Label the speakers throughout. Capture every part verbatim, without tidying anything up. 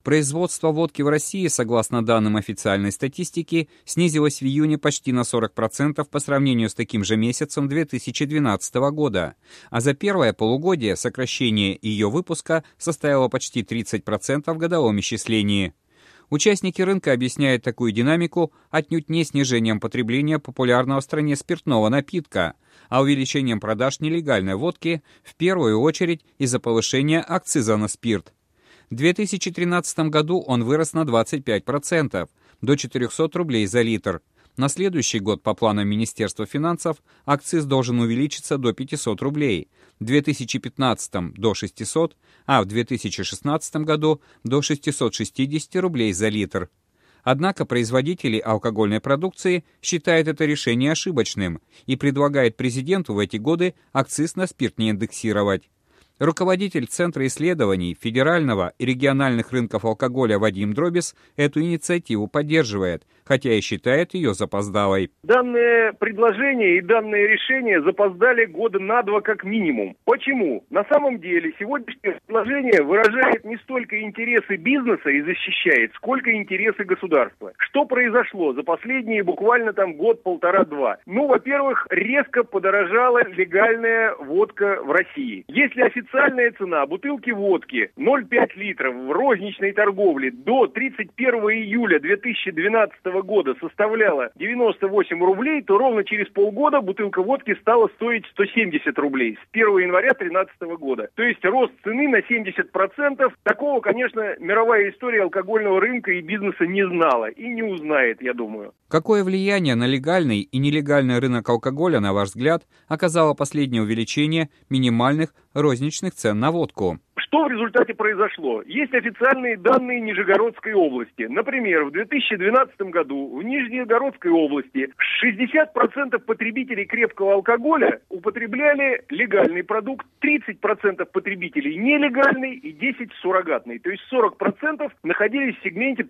Speaker 1: Производство водки в России, согласно данным официальной статистики, снизилось в июне почти на сорок процентов по сравнению с таким же месяцем две тысячи двенадцатого года, а за первое полугодие сокращение ее выпуска составило почти тридцать процентов в годовом исчислении. Участники рынка объясняют такую динамику отнюдь не снижением потребления популярного в стране спиртного напитка, а увеличением продаж нелегальной водки, в первую очередь из-за повышения акциза на спирт. В две тысячи тринадцатом году он вырос на двадцать пять процентов, до четырехсот рублей за литр. На следующий год, по планам Министерства финансов, акциз должен увеличиться до пятисот рублей, в две тысячи пятнадцатом до шестисот, а в две тысячи шестнадцатом году до шестисот шестидесяти рублей за литр. Однако производители алкогольной продукции считают это решение ошибочным и предлагают президенту в эти годы акциз на спирт не индексировать. Руководитель Центра исследований федерального и региональных рынков алкоголя Вадим Дробис эту инициативу поддерживает, хотя и считает ее запоздалой.
Speaker 2: Данное предложение и данное решение запоздали года на два как минимум. Почему? На самом деле сегодняшнее предложение выражает не столько интересы бизнеса и защищает, сколько интересы государства. Что произошло за последние буквально там год, полтора-два? Ну, во-первых, резко подорожала легальная водка в России. Если официально Официальная цена бутылки водки ноль целых пять десятых литров в розничной торговле до тридцать первого июля две тысячи двенадцатого года составляла девяносто восемь рублей, то ровно через полгода бутылка водки стала стоить сто семьдесят рублей с первого января две тысячи тринадцатого года. То есть рост цены на семьдесят процентов. Такого, конечно, мировая история алкогольного рынка и бизнеса не знала и не узнает, я думаю.
Speaker 1: Какое влияние на легальный и нелегальный рынок алкоголя, на ваш взгляд, оказало последнее увеличение минимальных розничных цен на водку?
Speaker 2: Что в результате произошло? Есть официальные данные Нижегородской области. Например, в две тысячи двенадцатом году в Нижегородской области шестьдесят процентов потребителей крепкого алкоголя употребляли легальный продукт, тридцать процентов потребителей нелегальный и десять процентов суррогатный. То есть сорок процентов находились в сегменте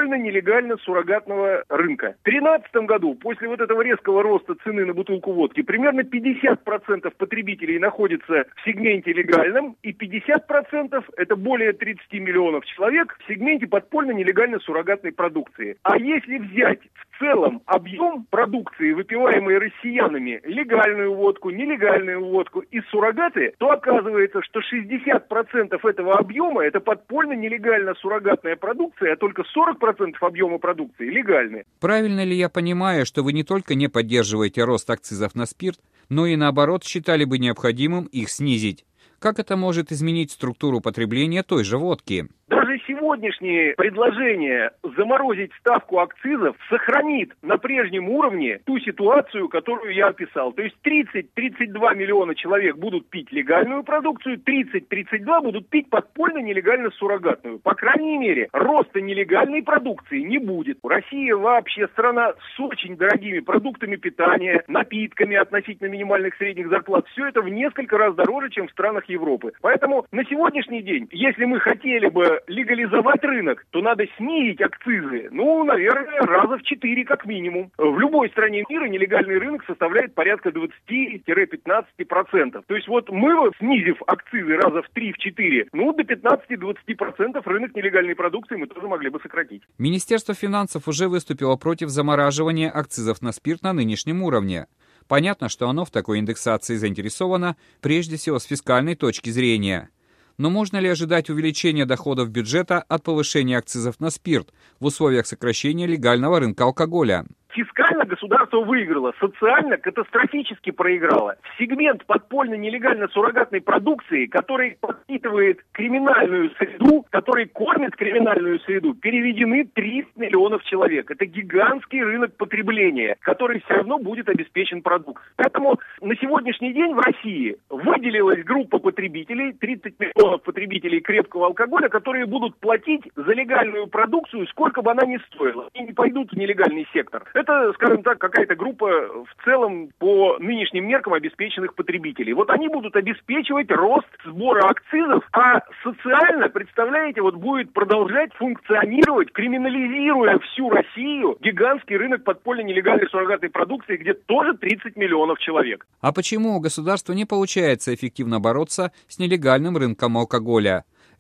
Speaker 2: подпольно-нелегально-суррогатного рынка. В две тысячи тринадцатом году, после вот этого резкого роста цены на бутылку водки, примерно пятьдесят процентов потребителей находятся в сегменте легальном и пятьдесят процентов, это более тридцать миллионов человек, в сегменте подпольно-нелегально-суррогатной продукции. А если взять в целом объем продукции, выпиваемой россиянами, легальную водку, нелегальную водку и суррогаты, то оказывается, что шестьдесят процентов этого объема это подпольно-нелегально-суррогатная продукция, а только сорок процентов объема продукции легальные.
Speaker 1: Правильно ли я понимаю, что вы не только не поддерживаете рост акцизов на спирт, но и наоборот считали бы необходимым их снизить? Как это может изменить структуру потребления той же водки?
Speaker 2: Даже сегодняшнее предложение заморозить ставку акцизов сохранит на прежнем уровне ту ситуацию, которую я описал. То есть тридцать - тридцать два миллиона человек будут пить легальную продукцию, тридцать - тридцать два будут пить подпольно-нелегально-суррогатную. По крайней мере, роста нелегальной продукции не будет. Россия вообще страна с очень дорогими продуктами питания, напитками относительно минимальных средних зарплат. Все это в несколько раз дороже, чем в странах Европы. Поэтому на сегодняшний день, если мы хотели бы легализовать рынок, то надо снизить акцизы, ну, наверное, раза в четыре как минимум. В любой стране мира нелегальный рынок составляет порядка двадцать-пятнадцать процентов. То есть вот мы, вот, снизив акцизы раза в три-четыре, ну, до пятнадцать-двадцать процентов рынок нелегальной продукции мы тоже могли бы сократить.
Speaker 1: Министерство финансов уже выступило против замораживания акцизов на спирт на нынешнем уровне. Понятно, что оно в такой индексации заинтересовано прежде всего с фискальной точки зрения. Но можно ли ожидать увеличения доходов бюджета от повышения акцизов на спирт в условиях сокращения легального рынка алкоголя?
Speaker 2: Фискально государство выиграло, социально катастрофически проиграло. В сегмент подпольно-нелегально-суррогатной продукции, который подпитывает криминальную среду, который кормит криминальную среду, переведены тридцать миллионов человек. Это гигантский рынок потребления, который все равно будет обеспечен продуктом. Поэтому на сегодняшний день в России выделилась группа потребителей, тридцать миллионов потребителей крепкого алкоголя, которые будут платить за легальную продукцию, сколько бы она ни стоила, и не пойдут в нелегальный сектор. Это, скажем так, какая-то группа в целом по нынешним меркам обеспеченных потребителей. Вот они будут обеспечивать рост сбора акцизов, а социально, представляете, вот будет продолжать функционировать, криминализируя всю Россию, гигантский рынок подпольно-нелегальной суррогатной продукции, где тоже тридцать миллионов человек.
Speaker 1: А почему у государства не получается эффективно бороться с нелегальным рынком алкоголя?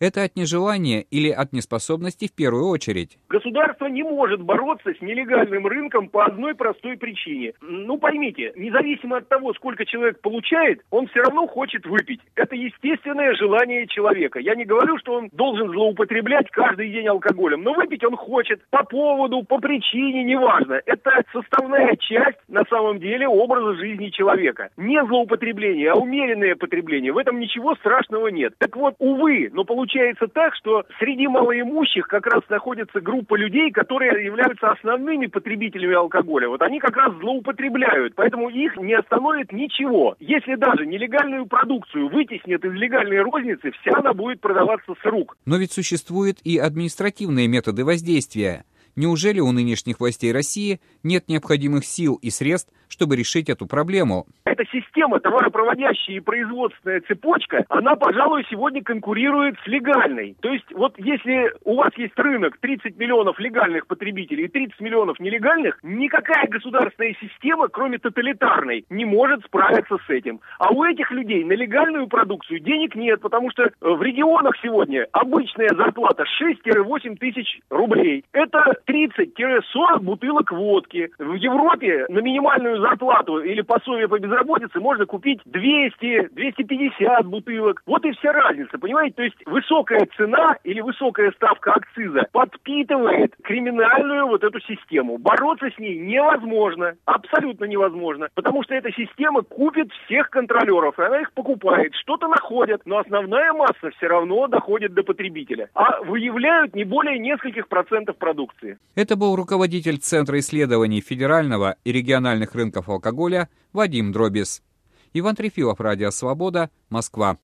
Speaker 1: Это от нежелания или от неспособности в первую очередь?
Speaker 2: Государство не может бороться с нелегальным рынком по одной простой причине. Ну, поймите, независимо от того, сколько человек получает, он все равно хочет выпить. Это естественное желание человека. Я не говорю, что он должен злоупотреблять каждый день алкоголем, но выпить он хочет по поводу, по причине, неважно. Это составная часть, на самом деле, образа жизни человека. Не злоупотребление, а умеренное потребление. В этом ничего страшного нет. Так вот, увы, но получается так, что среди малоимущих как раз находится группа людей, которые являются основными потребителями алкоголя. Вот они как раз злоупотребляют, поэтому их не остановит ничего. Если даже нелегальную продукцию вытеснят из легальной розницы, вся она будет продаваться с рук.
Speaker 1: Но ведь существуют и административные методы воздействия. Неужели у нынешних властей России нет необходимых сил и средств, чтобы решить эту проблему?
Speaker 2: Эта система, товаропроводящая и производственная цепочка, она, пожалуй, сегодня конкурирует с легальной. То есть, вот если у вас есть рынок тридцать миллионов легальных потребителей и тридцать миллионов нелегальных, никакая государственная система, кроме тоталитарной, не может справиться с этим. А у этих людей на легальную продукцию денег нет, потому что в регионах сегодня обычная зарплата шесть-восемь тысяч рублей. Это тридцать-сорок бутылок водки. В Европе на минимальную зарплату или пособие по безработице можно купить двести-двести пятьдесят бутылок. Вот и вся разница, понимаете? То есть высокая цена или высокая ставка акциза подпитывает криминальную вот эту систему. Бороться с ней невозможно, абсолютно невозможно, потому что эта система купит всех контролеров, и она их покупает, что-то находят, но основная масса все равно доходит до потребителя, а выявляют не более нескольких процентов продукции.
Speaker 1: Это был руководитель Центра исследований федерального и региональных рынков алкоголя Вадим Дробис. Иван Трефилов, Радио Свобода, Москва.